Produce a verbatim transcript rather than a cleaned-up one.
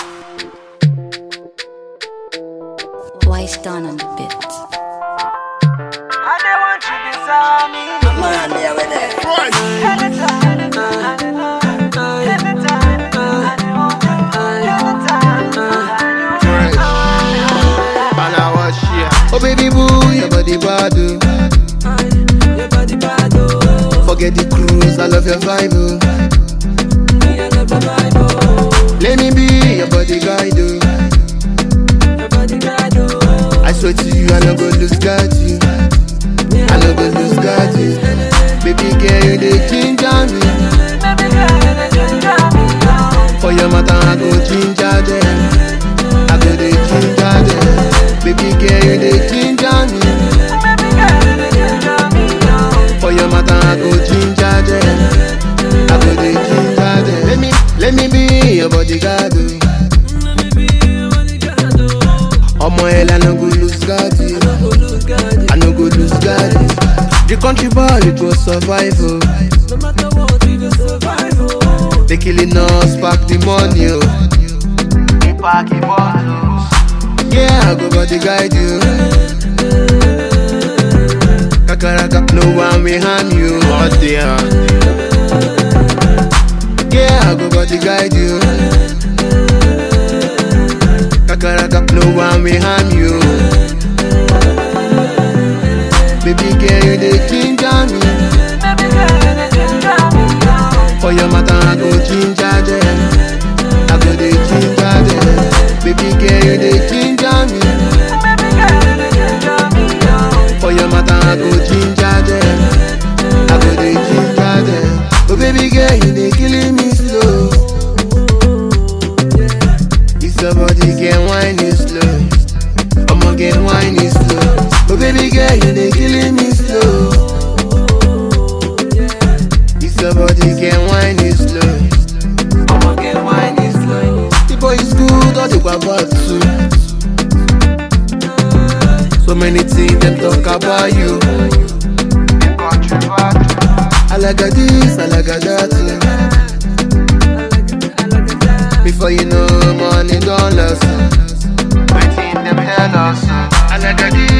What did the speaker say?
Wise done on the bit. I don't want you beside me. Man, there with it. Oh baby boo, your body bad oh. Your body bad oh. Forget the cruise, I love your vibe oh. Me I love the vibe oh. Let me be your body guide oh. Your body bad oh. I swear to you, I no go lose guard you. I no go lose guard you. Baby girl, you dey ginger me. Baby girl, you dey ginger me oh. For your matter, I go ginger them. I go dey ginger them. Baby girl, you dey ginger me. Baby girl, you dey ginger me oh. For your matter, I go ginger them. I go dey ginger them. Let me, let me be your bodyguard oh. Let me be your bodyguard oh. Omo hell, I no go lose guard you. I no go lose guard. I no go lose guard you. The country boy, it go survive oh. No matter what, we go survive oh. They killing us, pack the money oh. We pack the bottles. Yeah, I go body guide you. Kakaraka, no one will harm you. Oh dear. Yeah, I go body guide you. Kakaraka, no one will harm you. Baby girl, you dey ginger me. Baby girl, you dey ginger me oh. For your matter, I go ginger them. I go dey ginger them. Baby girl, you dey ginger me. Baby girl, you dey ginger me oh. For your matter, I go ginger them. I go dey ginger them. Oh baby girl, you dey killing me slow. This your body get wine is slow. I'ma get wine is slow. Oh baby girl, you dey killing me slow. This your body get wine is slow. I'ma get wine is slow. The boy is good, all the bad too. So many things them talk about you. I like a this, I like a that too. Before you know, money don't last. Waiting them tell us. I like a this.